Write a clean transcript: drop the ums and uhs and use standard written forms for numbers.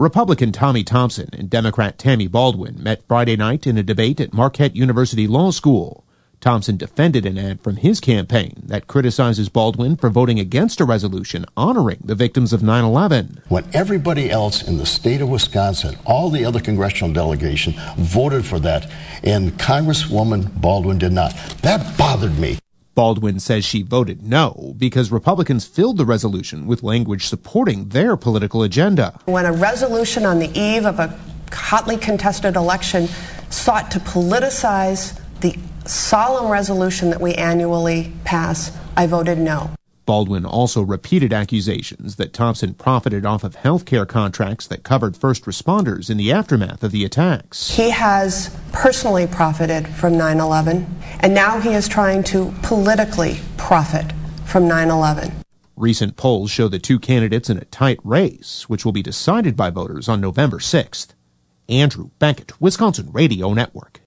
Republican Tommy Thompson and Democrat Tammy Baldwin met Friday night in a debate at Marquette University Law School. Thompson defended an ad from his campaign that criticizes Baldwin for voting against a resolution honoring the victims of 9/11. When everybody else in the state of Wisconsin, all the other congressional delegation, voted for that, and Congresswoman Baldwin did not. That bothered me. Baldwin says she voted no because Republicans filled the resolution with language supporting their political agenda. When a resolution on the eve of a hotly contested election sought to politicize the solemn resolution that we annually pass, I voted no. Baldwin also repeated accusations that Thompson profited off of health care contracts that covered first responders in the aftermath of the attacks. He has personally profited from 9/11, and now he is trying to politically profit from 9/11. Recent polls show the two candidates in a tight race, which will be decided by voters on November 6th. Andrew Beckett, Wisconsin Radio Network.